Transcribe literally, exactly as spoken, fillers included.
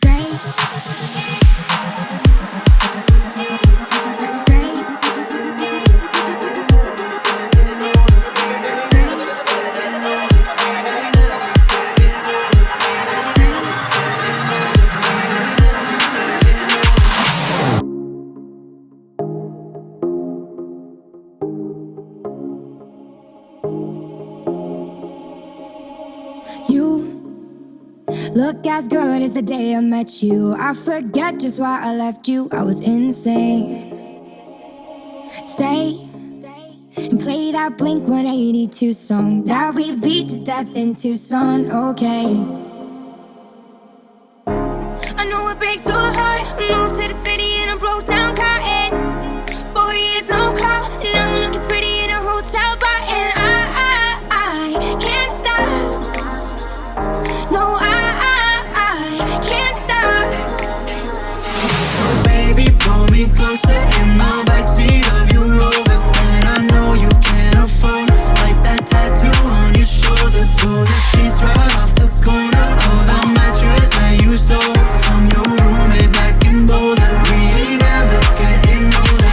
Look as good as the day I met you. I forget just why I left you. I was insane. Stay and play that Blink one eighty-two song that we beat to death in Tucson. Okay, I know it breaks so hard. Moved to the city and I broke down cotton. Four years no call. Now I'm looking pretty in a hotel bar, and I, I, I can't stop. No, I, I, I can't stop. So baby, pull me closer in my backseat of your Rover, and I know you can't afford like that tattoo on your shoulder. Pull the sheets right off the corner of the mattress that you stole from your roommate back in Boulder. We ain't never getting older.